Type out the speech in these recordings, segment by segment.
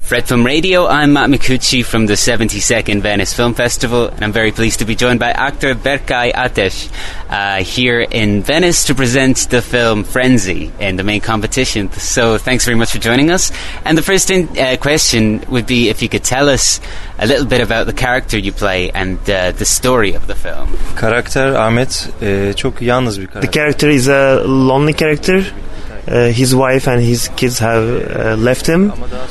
Fred Film Radio, I'm Matt Micucci from the 72nd Venice Film Festival, and I'm very pleased to be joined by actor Berkay Ateş here in Venice to present the film Frenzy in the main competition. So thanks very much for joining us. And the first question would be if you could tell us a little bit about the character you play and the story of the film. Karakter Ahmet çok yalnız bir karakter. The character is a lonely character. His wife and his kids have left him,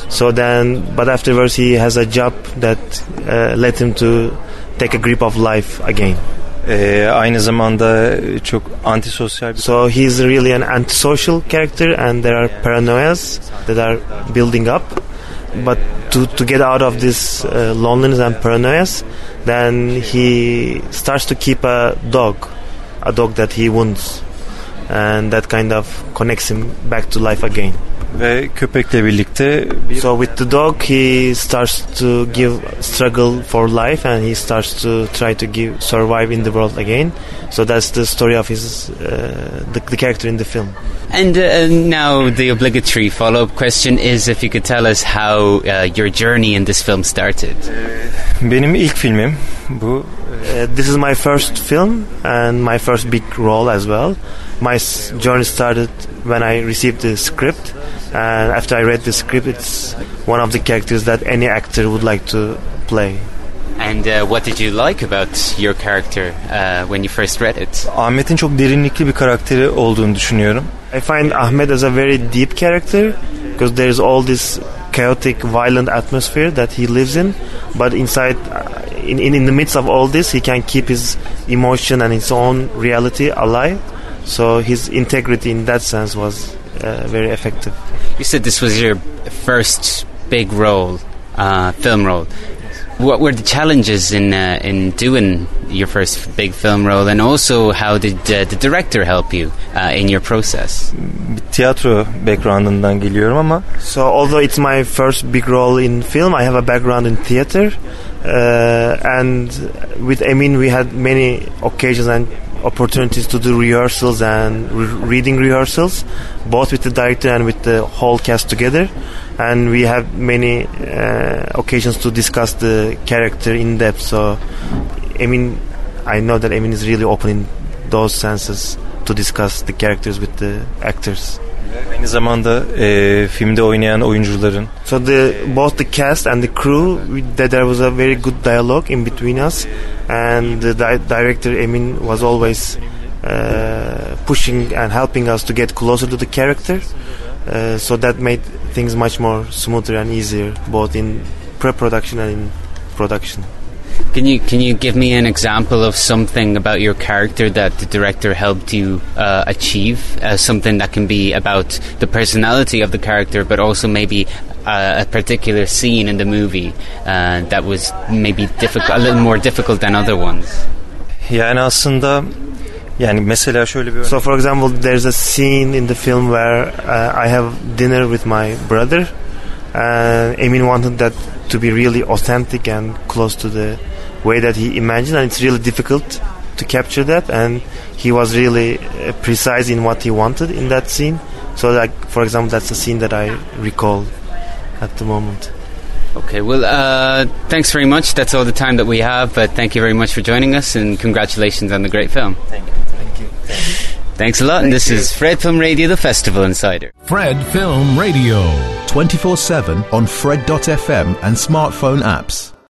but afterwards he has a job that led him to take a grip of life again. Aynı zamanda çok antisosyal bir... So he's really an antisocial character, and there are paranoias that are building up. But to get out of this loneliness and paranoias, then he starts to keep a dog that he wants. And that kind of connects him back to life again. Ve köpekle birlikte So with the dog he starts to struggle for life, and he starts to try to survive in the world again. So that's the story of his the character in the film. And now the obligatory follow-up question is if you could tell us how your journey in this film started. Benim ilk filmim bu. This is my first film and my first big role as well. My journey started when I received the script, and after I read the script, it's one of the characters that any actor would like to play. And what did you like about your character when you first read it? Ahmet'in çok derinlikli bir karakteri olduğunu düşünüyorum. I find Ahmet as a very deep character because there's all this chaotic, violent atmosphere that he lives in, but inside, in the midst of all this, he can keep his emotion and his own reality alive. So his integrity in that sense was very effective. You said this was your first big role, film role. What were the challenges in doing your first big film role, and also how did the director help you in your process? Tiyatro background'ından geliyorum ama. So although it's my first big role in film, I have a background in theater, and with Emin we had many occasions and opportunities to do rehearsals and reading rehearsals, both with the director and with the whole cast together. And we have many occasions to discuss the character in depth. So, I know that Emin is really open in those senses to discuss the characters with the actors. Aynı zamanda filmde oynayan oyuncuların. So both the cast and the crew, there was a very good dialogue in between us, and the director Emin was always pushing and helping us to get closer to the character. So that made things much more smoother and easier, both in pre-production and in production. Can you give me an example of something about your character that the director helped you achieve? Something that can be about the personality of the character, but also maybe a particular scene in the movie that was maybe a little more difficult than other ones. Yani aslında mesela şöyle bir. So for example, there's a scene in the film where I have dinner with my brother. Emin wanted that to be really authentic and close to the way that he imagined, and it's really difficult to capture that, and he was really precise in what he wanted in that scene. So like, for example, that's a scene that I recall at the moment. Okay, well, thanks very much. That's all the time that we have, but thank you very much for joining us, and congratulations on the great film. Thank you. Thanks a lot, and this is Fred Film Radio, the Festival Insider. Fred Film Radio. 24/7 on Fred.fm and smartphone apps.